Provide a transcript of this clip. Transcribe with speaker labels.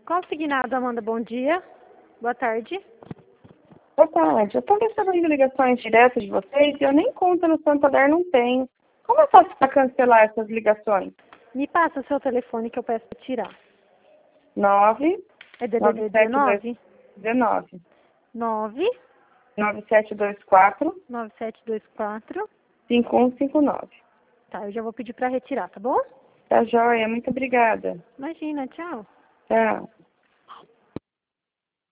Speaker 1: Consignado, Amanda, bom dia. Boa tarde.
Speaker 2: Boa tarde. Eu estou recebendo ligações diretas de vocês e eu nem conta no Santander não tenho. Como eu faço para cancelar essas ligações?
Speaker 1: Me passa o seu telefone que eu peço para tirar.
Speaker 2: 9
Speaker 1: É DDD 19?
Speaker 2: 19
Speaker 1: 9
Speaker 2: 9724
Speaker 1: 9724.
Speaker 2: 5159.
Speaker 1: Tá, eu já vou pedir para retirar, tá bom?
Speaker 2: Tá joia, muito obrigada.
Speaker 1: Imagina, tchau.
Speaker 2: Tchau.